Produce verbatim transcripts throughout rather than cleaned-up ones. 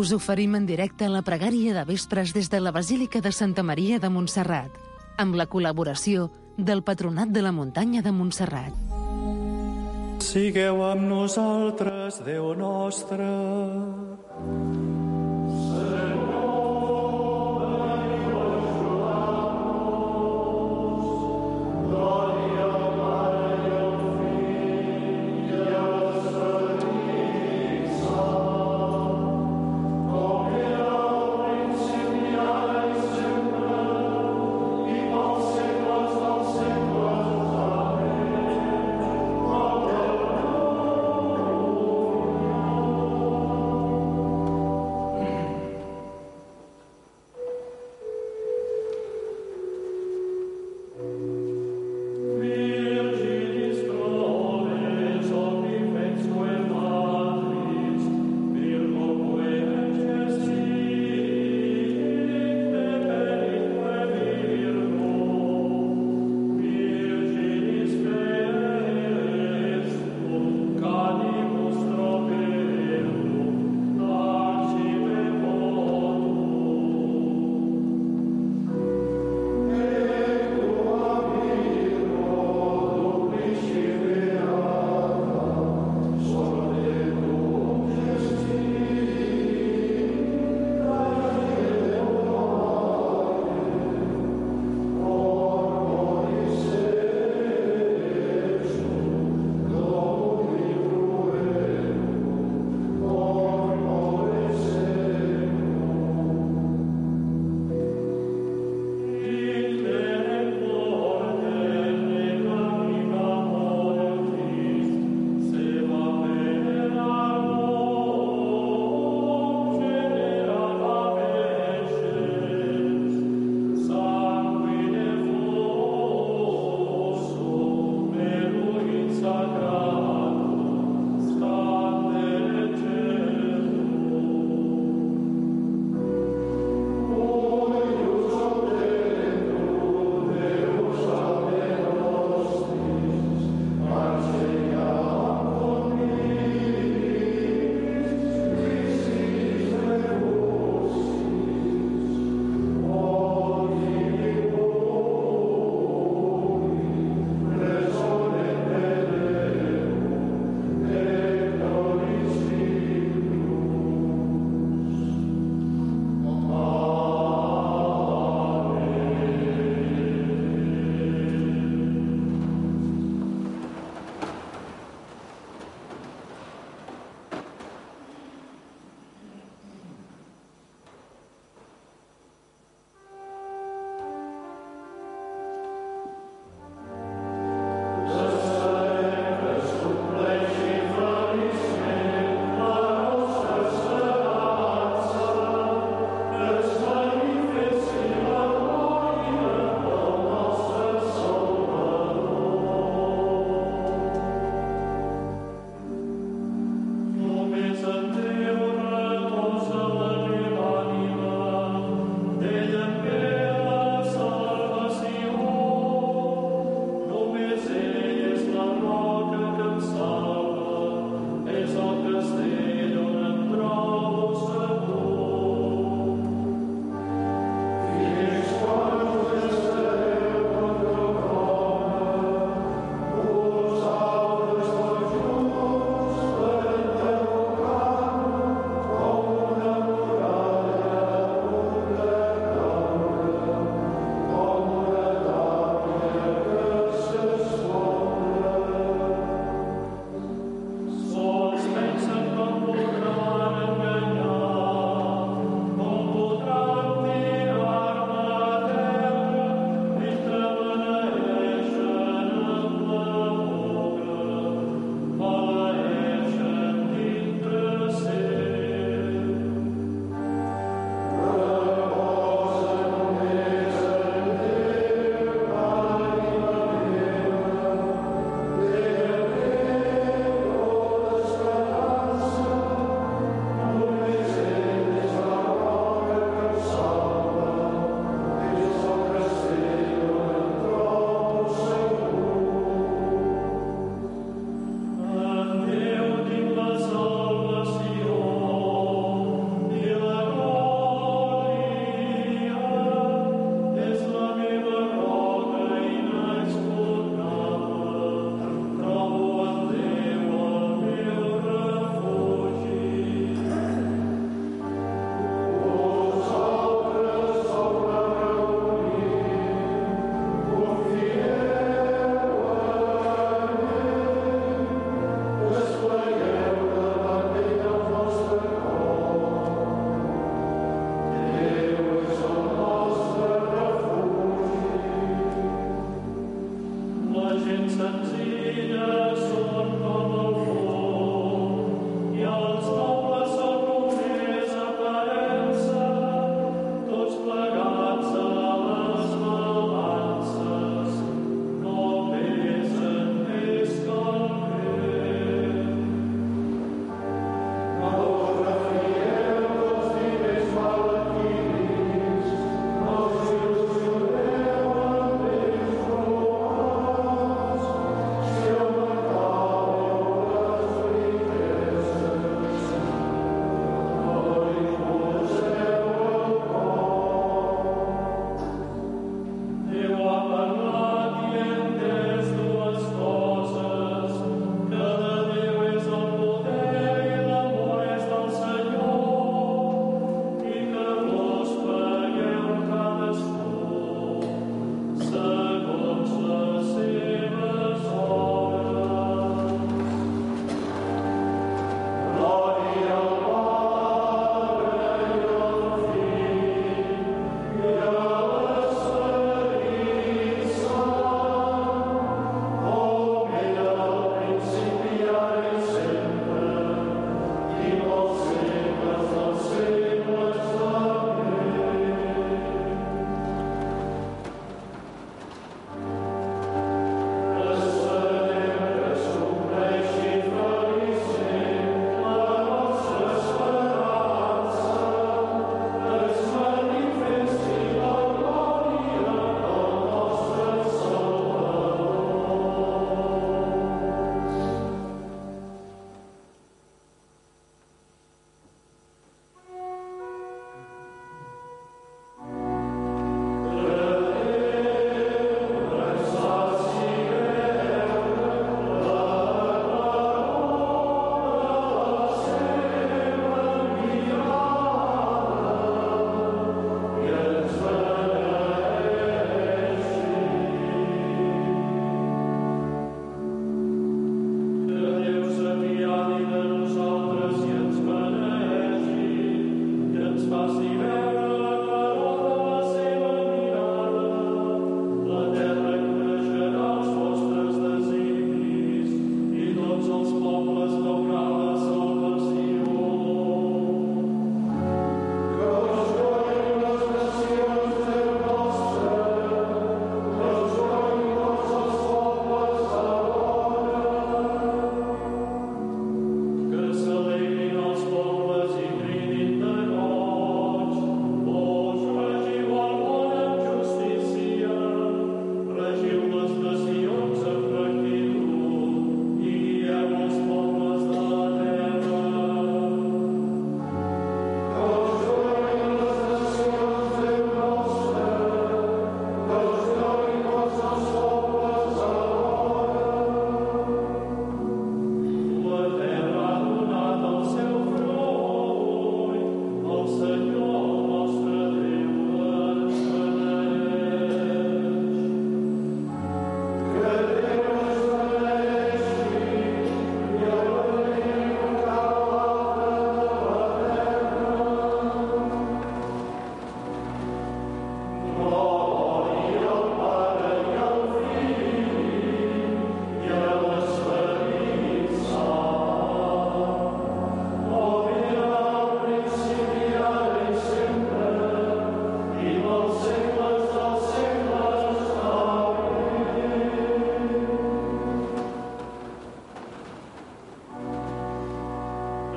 Us oferim en directe la pregària de vespres des de la Basílica de Santa Maria de Montserrat, amb la col·laboració del Patronat de la Muntanya de Montserrat. Sigueu amb nosaltres, Déu nostre.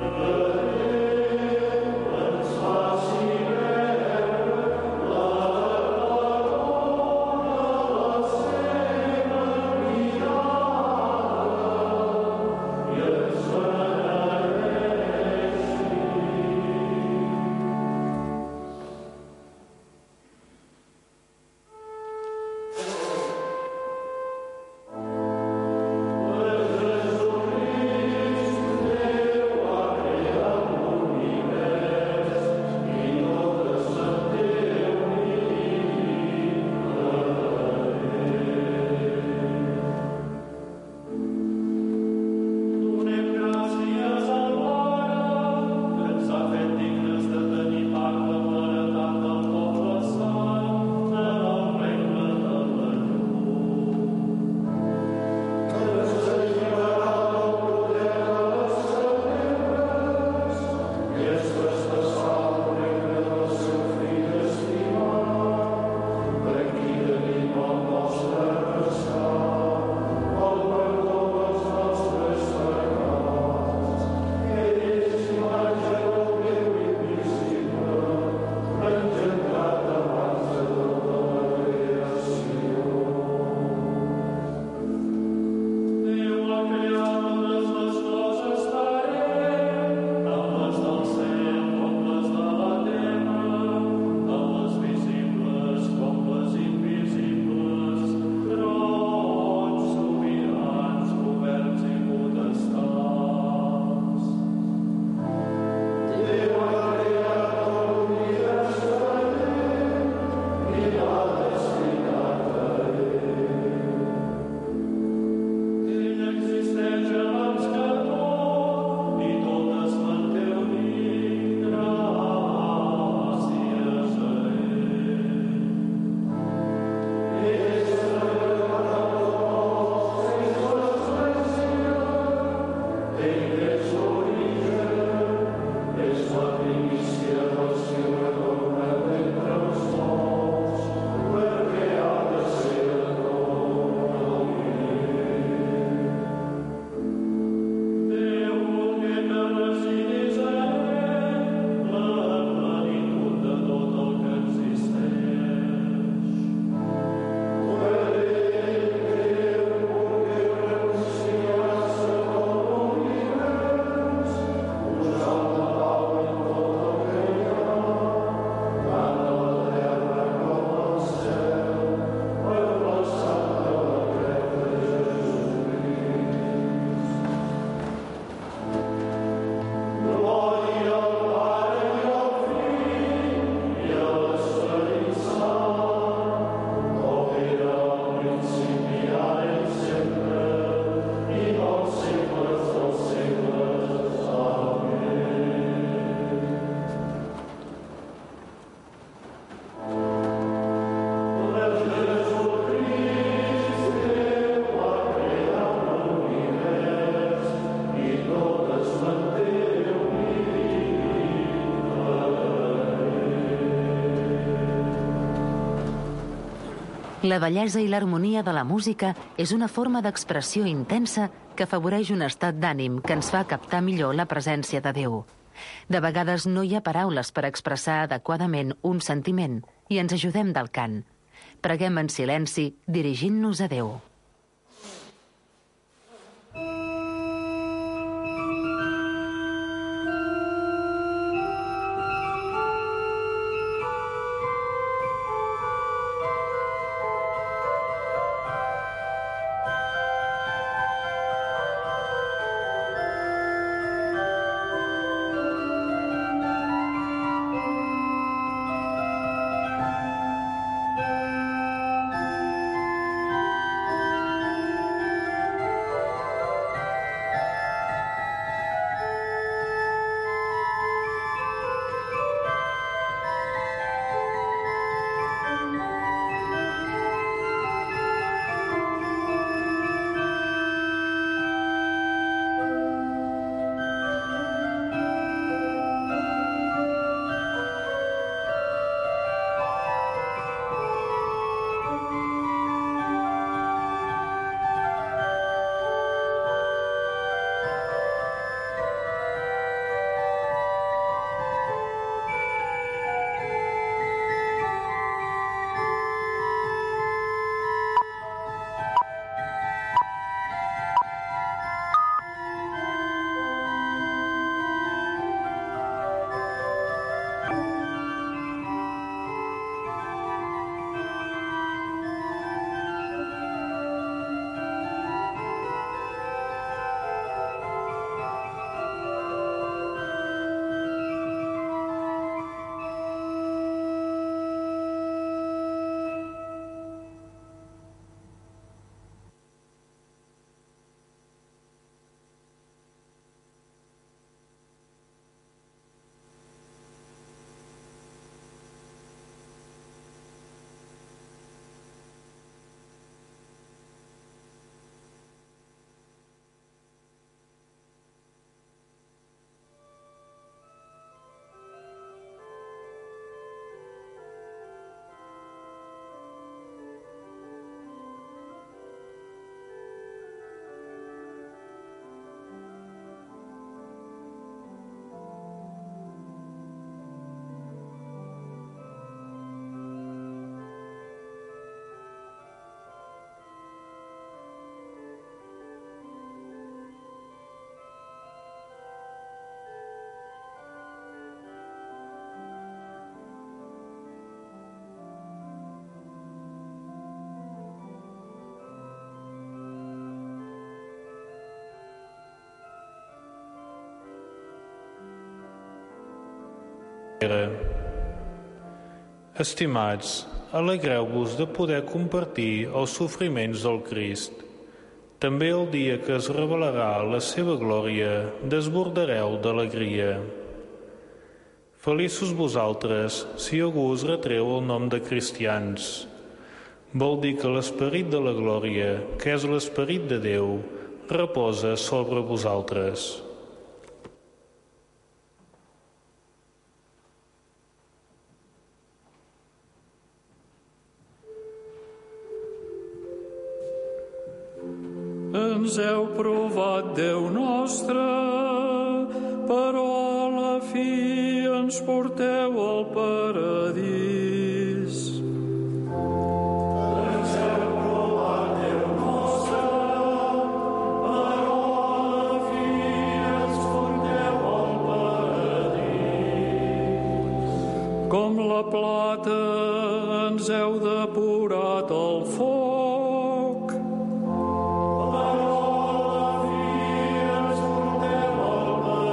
La bellesa i l'harmonia de la música és una forma d'expressió intensa que afavoreix un estat d'ànim que ens fa captar millor la presència de Déu. De vegades no hi ha paraules per expressar adequadament un sentiment i ens ajudem del cant. Preguem en silenci, dirigint-nos a Déu. Estimats, alegreu-vos de poder compartir els sofriments del Crist. També el dia que es revelarà la seva glòria desbordareu d'alegria. Feliços vosaltres si algú us retreu el nom de cristians. Vol dir que l'esperit de la glòria, que és l'esperit de Déu, reposa sobre vosaltres. Ens heu provat, Déu nostre, però a la fi ens porteu al paradís. Com la plata ens heu depurat al foc. Però a la fi ens porteu al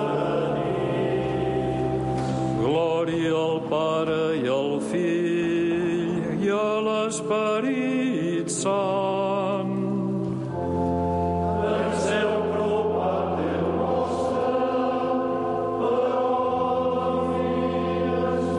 paradís. Glòria al Pare i al Fill i a l'Esperit Sant. Ens heu provat, Déu nostre, però a la fi ens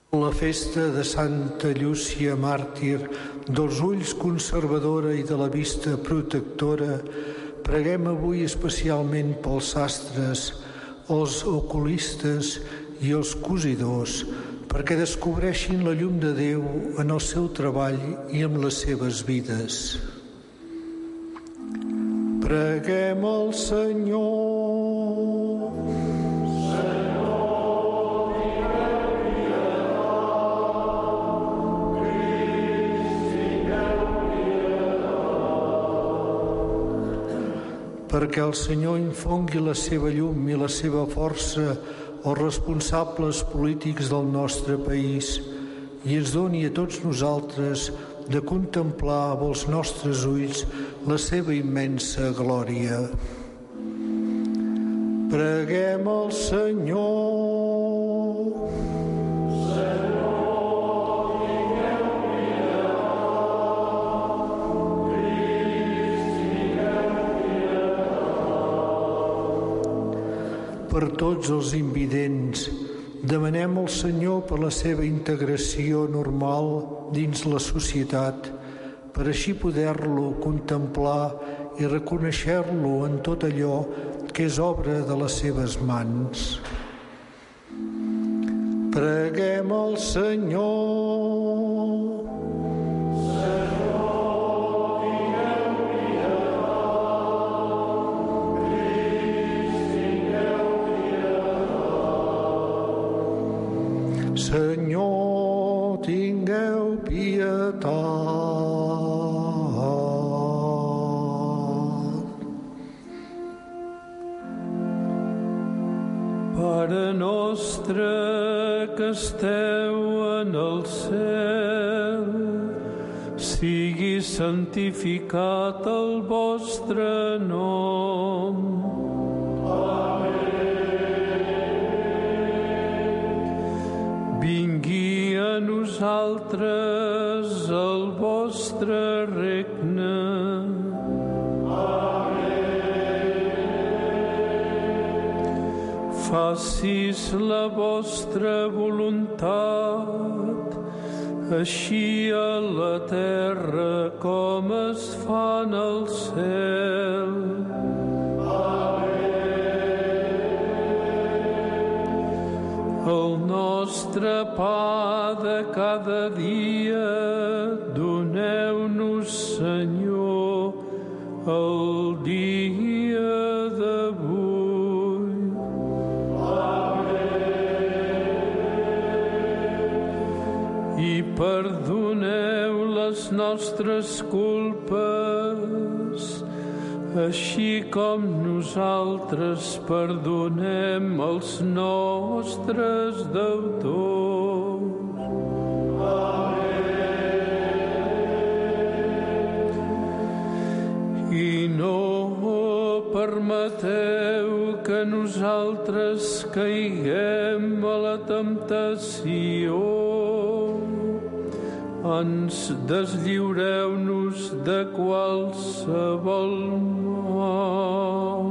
La festa de Santa Llúcia Màrtir, dels ulls conservadora i de la vista protectora, preguem avui especialment pels sastres, els oculistes i els cosidors, perquè descobreixin la llum de Déu en el seu treball i en les seves vides. Preguem al Senyor. Perquè el Senyor infongui la seva llum i la seva força als responsables polítics del nostre país i ens doni a tots nosaltres de contemplar amb els nostres ulls la seva immensa glòria. Preguem al Senyor. Per tots els invidents, demanem al Senyor per la seva integració normal dins la societat, per així poder-lo contemplar i reconèixer-lo en tot allò que és obra de les seves mans. Preguem al Senyor. Senyor, tingueu pietat. Pare nostre que esteu en el cel, sigui santificat el vostre nom. Vingui a nosaltres el vostre regne. Facis la vostra voluntat, així a la terra com es fa en el cel. El nostre pa de cada dia doneu-nos, Senyor, el dia d'avui. I perdoneu les nostres culpes, així com nosaltres perdonem els nostres deutors. I no permeteu que nosaltres caiguem a la temptació. Ens deslliureu-nos de qualsevol mal.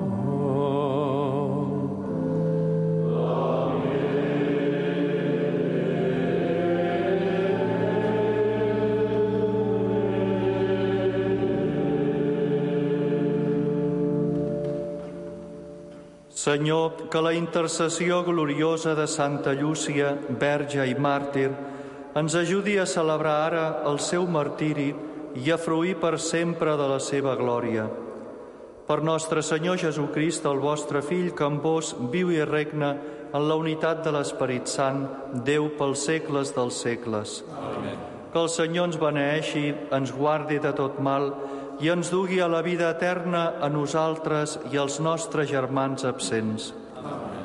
Senyor, que la intercessió gloriosa de Santa Llúcia, verge i màrtir, ens ajudi a celebrar ara el seu martiri i a fruir per sempre de la seva glòria. Per nostre Senyor Jesucrist, el vostre Fill, que amb vos viu i regna en la unitat de l'Esperit Sant, Déu pels segles dels segles. Amén. Que el Senyor ens beneeixi, ens guardi de tot mal i ens dugui a la vida eterna a nosaltres i als nostres germans absents. Amén.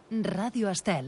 Ràdio Estel.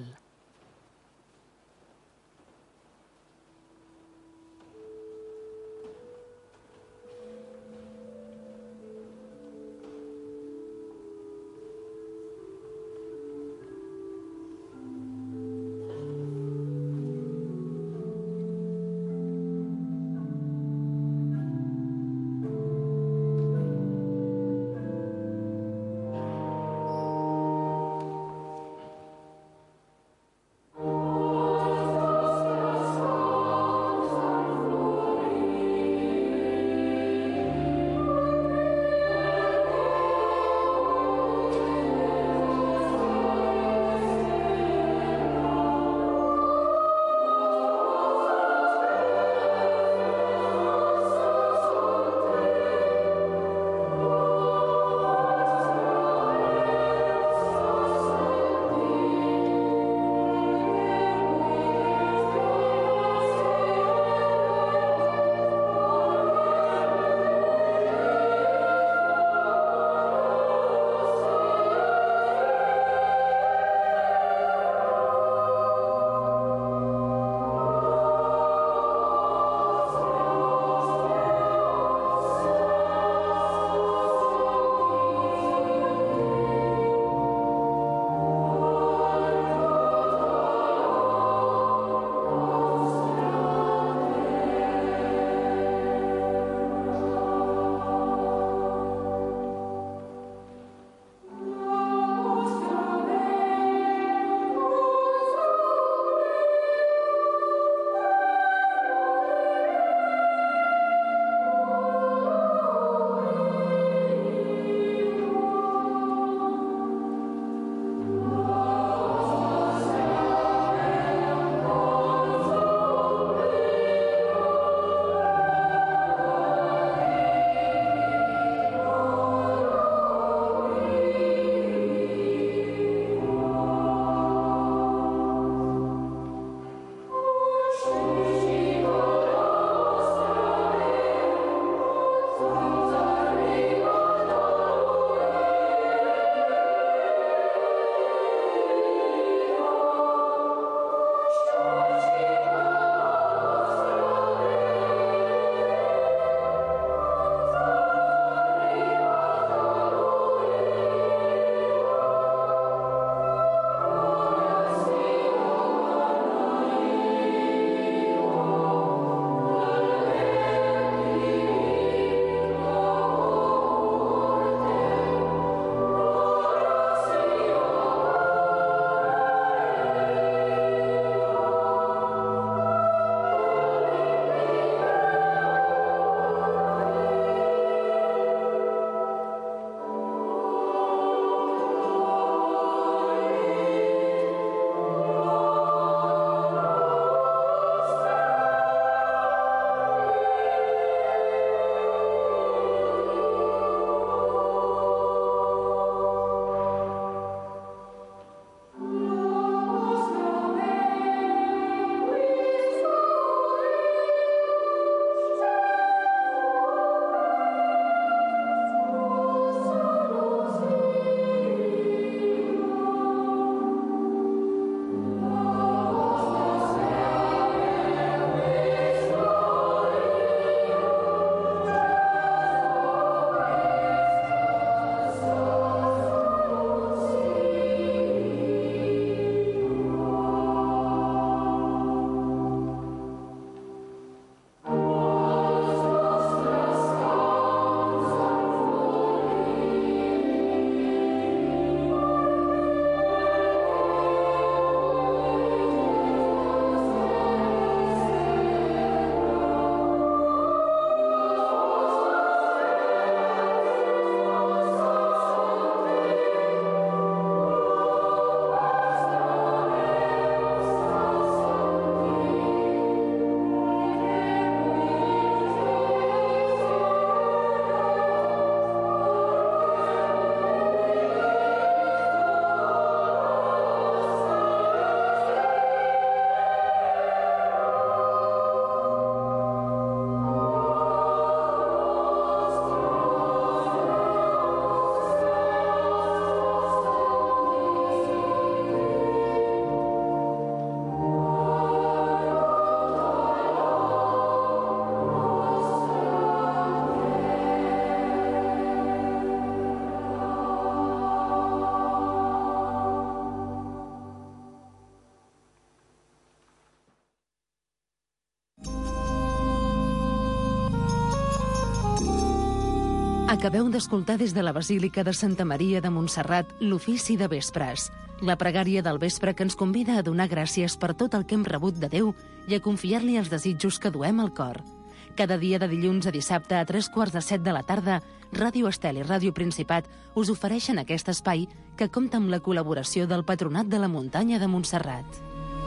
Acabeu d'escoltar des de la Basílica de Santa Maria de Montserrat l'ofici de vespres, la pregària del vespre que ens convida a donar gràcies per tot el que hem rebut de Déu i a confiar-li els desitjos que duem al cor. Cada dia de dilluns a dissabte a tres quarts de set de la tarda, Ràdio Estel i Ràdio Principat us ofereixen aquest espai que compta amb la col·laboració del Patronat de la Muntanya de Montserrat.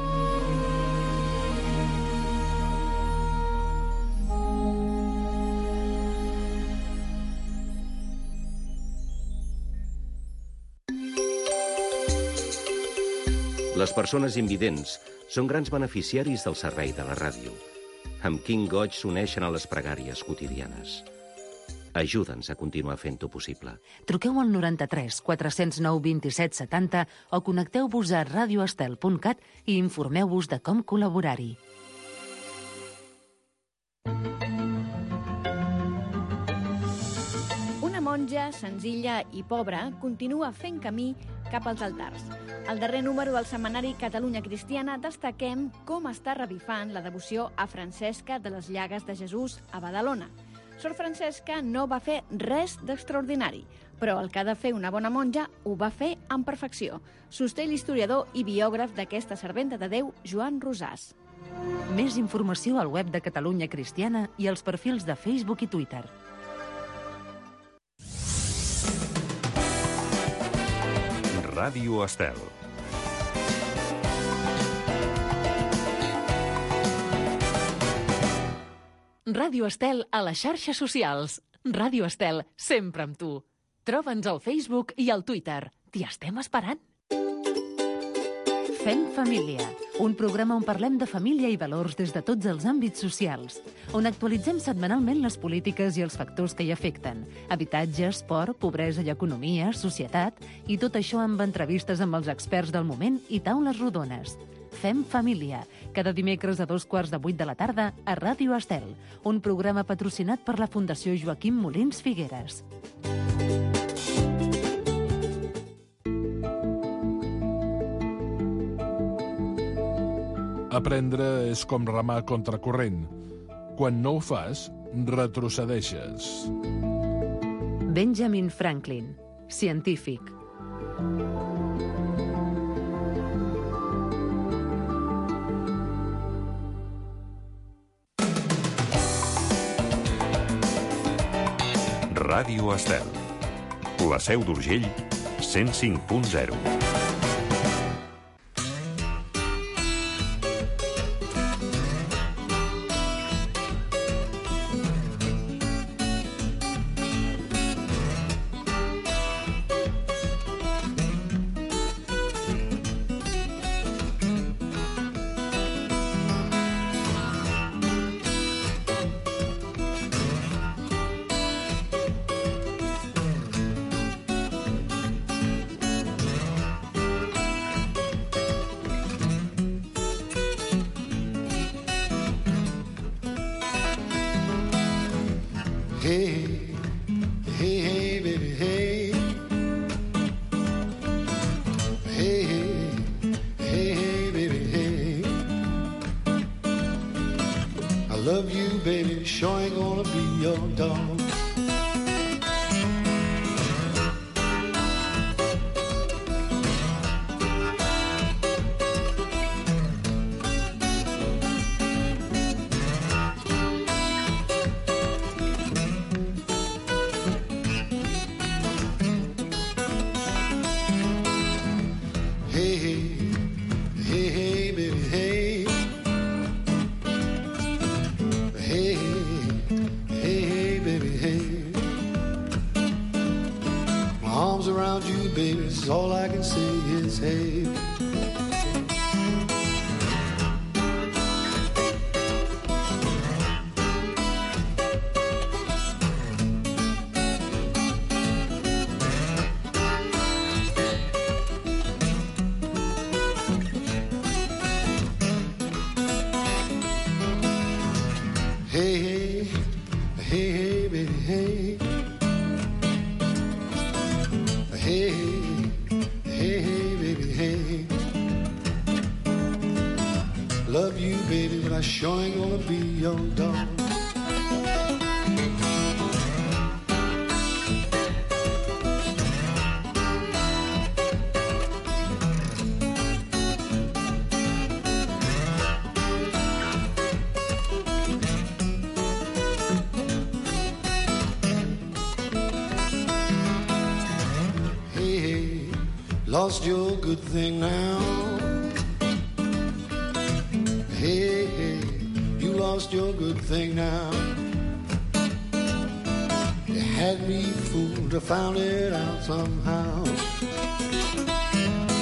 Les persones invidents són grans beneficiaris del servei de la ràdio. Amb quin goig s'uneixen a les pregàries quotidianes. Ajuda'ns a continuar fent-ho possible. Truqueu al noranta-tres quatre zero nou vint-i-set setanta o connecteu-vos a radioestel punt cat i informeu-vos de com col·laborar-hi. Una monja senzilla i pobra continua fent camí cap als altars. Al darrer número del setmanari Catalunya Cristiana destaquem com està revifant la devoció a Francesca de les Llagues de Jesús a Badalona. Sor Francesca no va fer res d'extraordinari, però el que ha de fer una bona monja ho va fer amb perfecció. Sosté l'historiador i biògraf d'aquesta serventa de Déu, Joan Rosàs. Més informació al web de Catalunya Cristiana i als perfils de Facebook i Twitter. Ràdio Estel. Ràdio Estel a les xarxes socials. Ràdio Estel, sempre amb tu. Troba'ns al Facebook i al Twitter. T'hi estem esperant. Fem família, un programa on parlem de família i valors des de tots els àmbits socials, on actualitzem setmanalment les polítiques i els factors que hi afecten, habitatge, esport, pobresa i economia, societat, i tot això amb entrevistes amb els experts del moment i taules rodones. Fem família, cada dimecres a dos quarts de vuit de la tarda a Ràdio Estel, un programa patrocinat per la Fundació Joaquim Molins Figueres. Aprendre és com remar contracorrent. Quan no ho fas, retrocedeixes. Benjamin Franklin, científic. Ràdio Estel. La Seu d'Urgell, cent cinc punt zero. Hey, hey, hey, baby, hey. Hey, hey, hey, baby, hey. I love you, baby, sure ain't gonna be your dog. All I can say is hey. Hey, hey, hey, hey, baby, hey. Hey, hey, hey, baby, hey. Love you, baby, but I sure ain't gonna be your dog. lost your good thing now. Hey, hey, you lost your good thing now. You had me fooled, I found it out somehow.